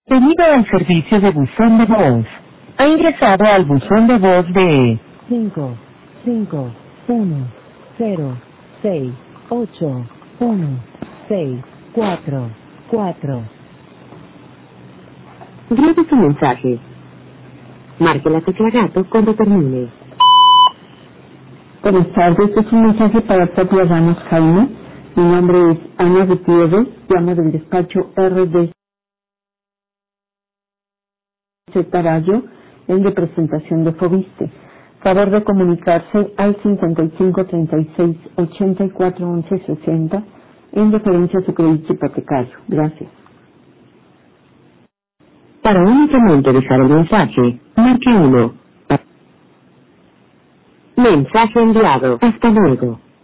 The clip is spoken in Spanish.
Debido al servicio de buzón de voz, ha ingresado al buzón de voz de 5, 5, 1, 0, 6, 8, 1, 6, 4, 4. Grabe su mensaje. Marque la tecla gato cuando termine. Buenas tardes, este es un mensaje para Tapia Ramos Jaime. Mi nombre es Ana Gutiérrez, llamo del despacho RDC Rayo en representación de Fobiste. Favor de comunicarse al 55 36 84 11 60 en referencia a su crédito hipotecario. Gracias. Para únicamente dejar el mensaje, marque 1. Mensaje enviado. Hasta luego.